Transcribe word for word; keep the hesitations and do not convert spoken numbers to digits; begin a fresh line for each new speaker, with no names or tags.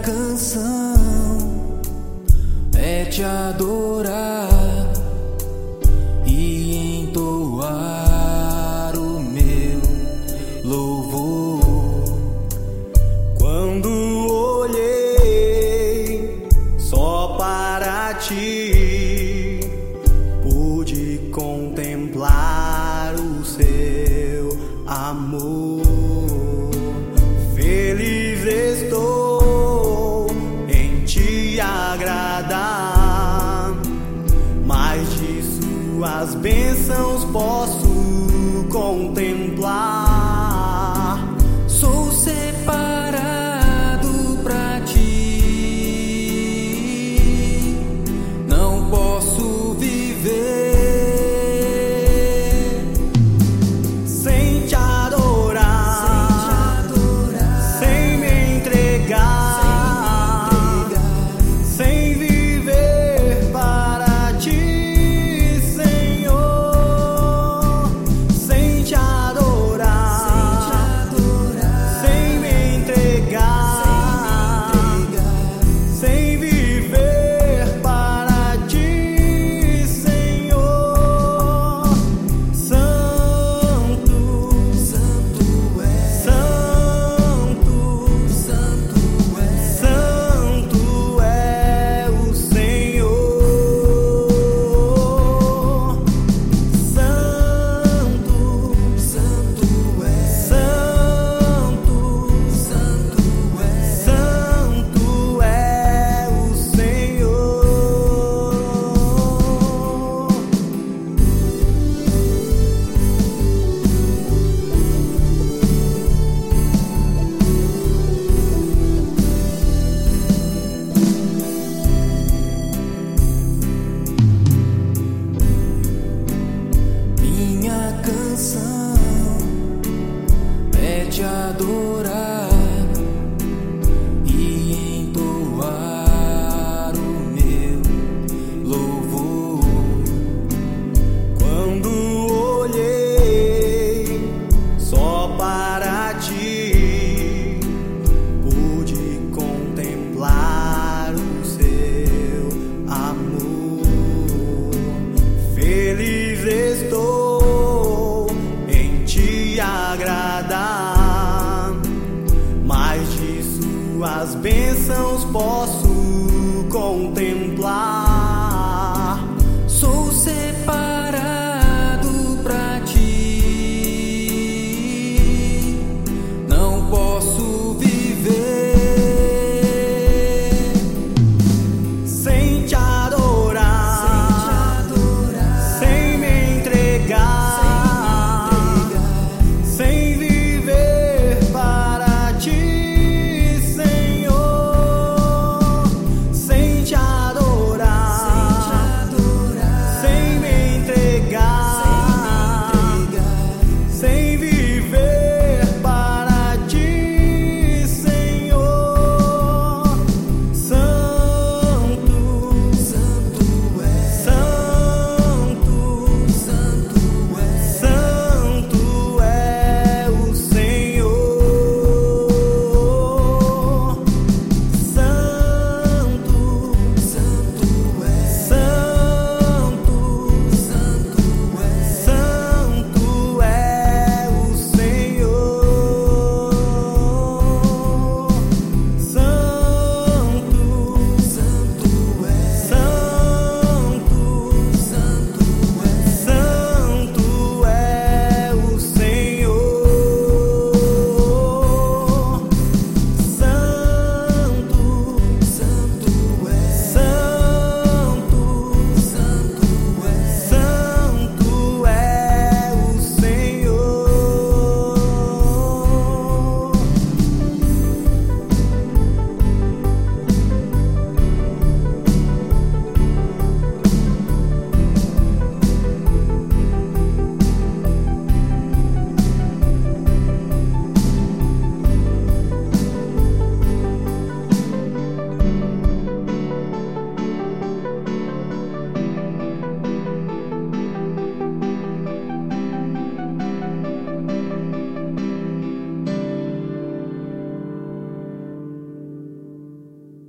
canção é te adorar e entoar o meu louvor. Quando olhei só para ti, pude contemplar o seu amor. Feliz estou em te agradar, mais de suas bênçãos posso contemplar. Sou separado pra ti, não posso viver sem te adorar, sem me entregar, sem viver para ti, Senhor. Sem te adorar, sem me entregar, sem viver para ti, Senhor. Santo, santo é, santo, santo é, santo é o Senhor. Santo, santo é, santo, santo é, santo é o Senhor. Minha canção é te adorar e entoar o meu louvor. Quando olhei só para ti, pude contemplar o seu amor. Feliz estou em te agradar, mais de suas bênçãos posso contemplar.